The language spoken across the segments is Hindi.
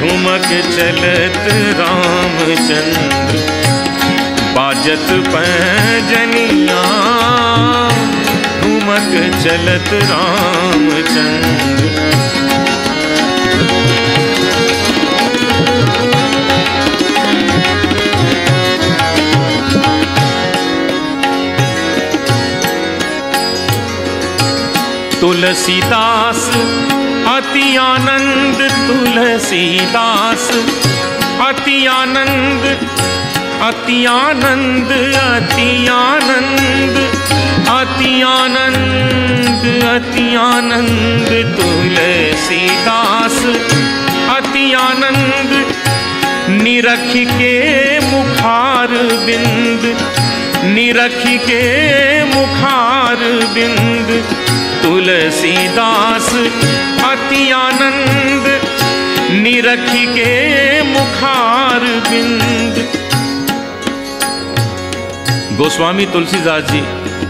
ठुमक चलत रामचंद्र, बाजत पैजनिया, ठुमक चलत रामचंद्र। तुलसीदास अति आनंद, तुलसीदास अति आनंद, अति आनंद, अति आनंद, अति आनंद, अति आनंद, तुलसीदास अति आनंद, निरख के मुखार बिंद, निरख के मुखार बिंद, तुलसीदास अति आनंद, निरख के मुखार बिंद। गोस्वामी तुलसीदास जी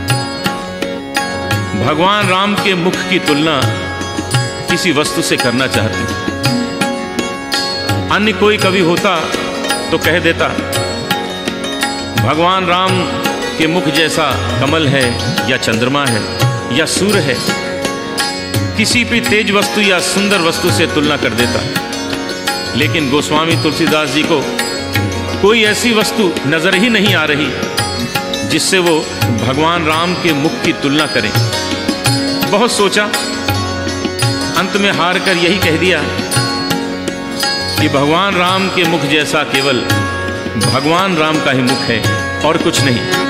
भगवान राम के मुख की तुलना किसी वस्तु से करना चाहते हैं। अन्य कोई कवि होता तो कह देता भगवान राम के मुख जैसा कमल है या चंद्रमा है या सूर्य है, किसी भी तेज वस्तु या सुंदर वस्तु से तुलना कर देता। लेकिन गोस्वामी तुलसीदास जी को कोई ऐसी वस्तु नजर ही नहीं आ रही जिससे वो भगवान राम के मुख की तुलना करें। बहुत सोचा, अंत में हार कर यही कह दिया कि भगवान राम के मुख जैसा केवल भगवान राम का ही मुख है और कुछ नहीं।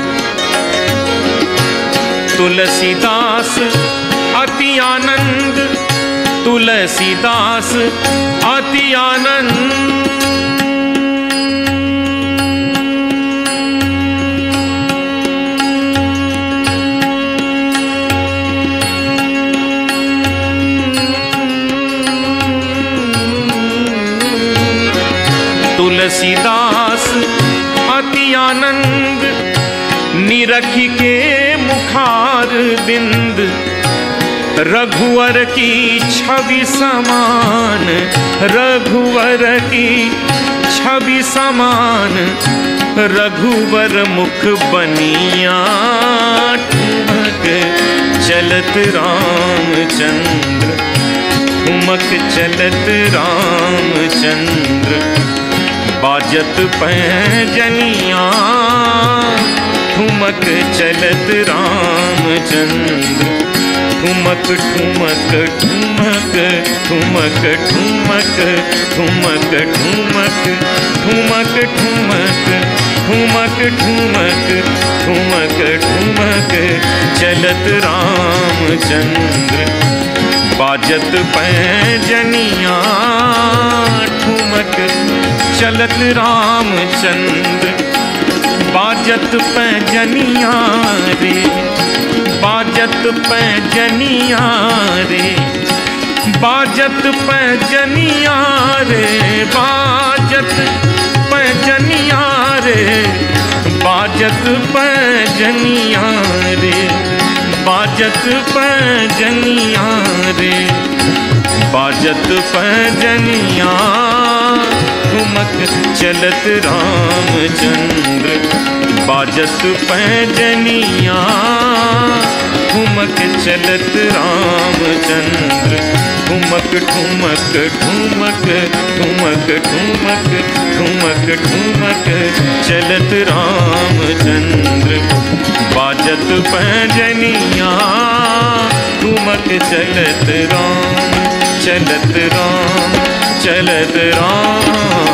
तुलसीदास अति आनंद, तुलसीदास अति आनंद, तुलसीदास अति आनंद, निरख के मुखार बिंद, रघुवर की छवि समान, रघुवर की छवि समान, रघुवर मुख बनिया, ठुमक चलत रामचंद्र, ठुमक चलत रामचंद्र, बाजत पैजनिया, ठुमक चलत रामचंद्र, ठुमक ठुमक ठुमक ठुमक ठुमक ठुमक ठुमक ठुमक ठुमक ठुमक ठुमक ठुमक ठुमक चलत रामचंद्र, बाजत पैजनिया, ठुमक चलत रामचंद्र, बाजत पैजनिया रे, बाजत पैजनिया रे, बाजत पैजनिया रे, बाजत पैजनिया रे, बाजत पैजनिया रे, बाजत पैजनिया रे, बाजत पैजनिया, ठुमक चलत रामचंद्र, बाजत पैजनिया, ठुमक चलत रामचंद्र, ठुमक ठुमक ठुमक ठुमक ठुमक ठुमक ठुमक चलत रामचंद्र, बाजत पैजनिया, ठुमक चलत राम, चलत राम, चलत राम।